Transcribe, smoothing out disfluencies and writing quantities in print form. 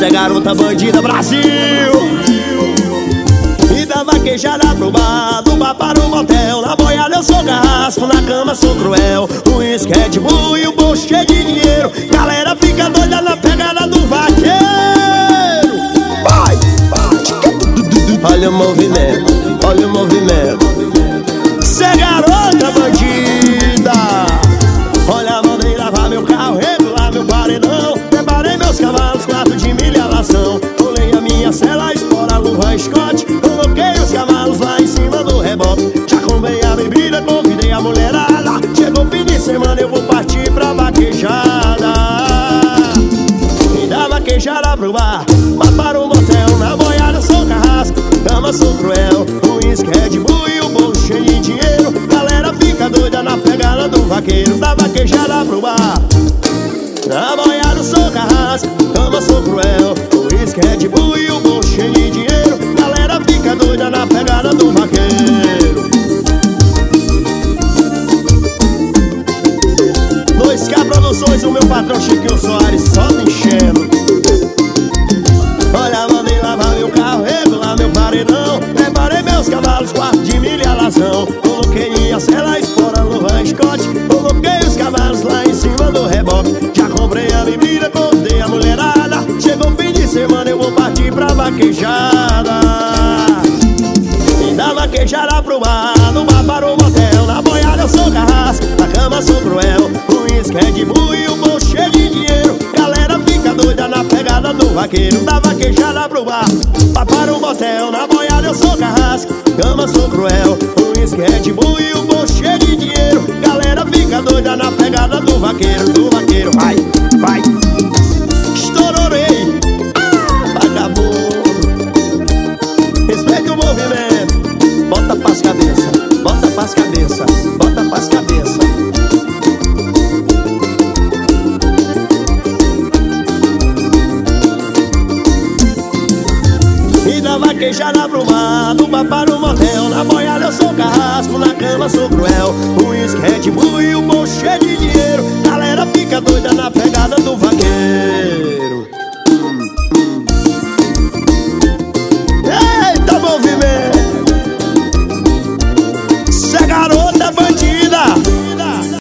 Essa é garota bandida Brasil. E da vaquejada pro bar, do bar para o motel. Na boiada eu sou carrasco, na cama sou cruel. O uísque é de bull e o bolso cheio de dinheiro. Galera fica doida na pegada do vaqueiro. Vai, vai. Olha o movimento, olha o movimento. Cê é garota bandida. Olha, mandei lavar meu carro, regular meu paredão. Preparei meus cavalos, 4 de milhalação. Colei a minha cela, espora, luva, escote. Coloquei os cavalos lá em cima do reboque. Já comprei a bebida, convidei a mulherada. Chegou fim de semana, eu vou partir pra vaquejada. E da vaquejada pro bar, para o motel. Na boiada eu sou carrasco, cama sou cruel. O uísque é de bull e o bolso cheio de dinheiro. Galera fica doida na pegada do vaqueiro. Da vaquejada pro bar, na boiada eu sou carrasco, cama sou cruel. O uísque é de bull e o bolso cheio de dinheiro. Galera fica doida na pegada do vaqueiro. 2K Produções, o meu patrão Chiquinho Soares, só me enchendo. Olha, mandei lavar meu carro, regular meu paredão. Preparei meus cavalos, 4 de milhalação. Coloquei minha cela, espora, luva, escote. Coloquei os cavalos lá em cima do reboque. Já comprei a bebida, convidei a mulherada. Chegou fim de semana, eu vou partir pra vaquejada. E da vaquejada pro bar, do bar para o motel. Na boiada eu sou carrasco, na cama sou cruel. O uísque é de bull e o bolso cheio de dinheiro. Galera fica doida na pegada do vaqueiro. Da vaquejada pro bar, para o motel. Na boiada eu sou carrasco, cama sou cruel. O uísque é de bull e o bolso cheio de dinheiro. Galera fica doida na pegada do vaqueiro. Do vaqueiro, vai, vai. Estourorei, vagabundo. Respeita o movimento. Bota pras cabeça, bota pras cabeça, bota pras cabeça. E da vaquejada pro bar, do bar para o motel. Na boiada eu sou carrasco, na cama sou cruel. O uísque é de bull e o bolso cheio de dinheiro. Galera fica doida na pegada do vaqueiro.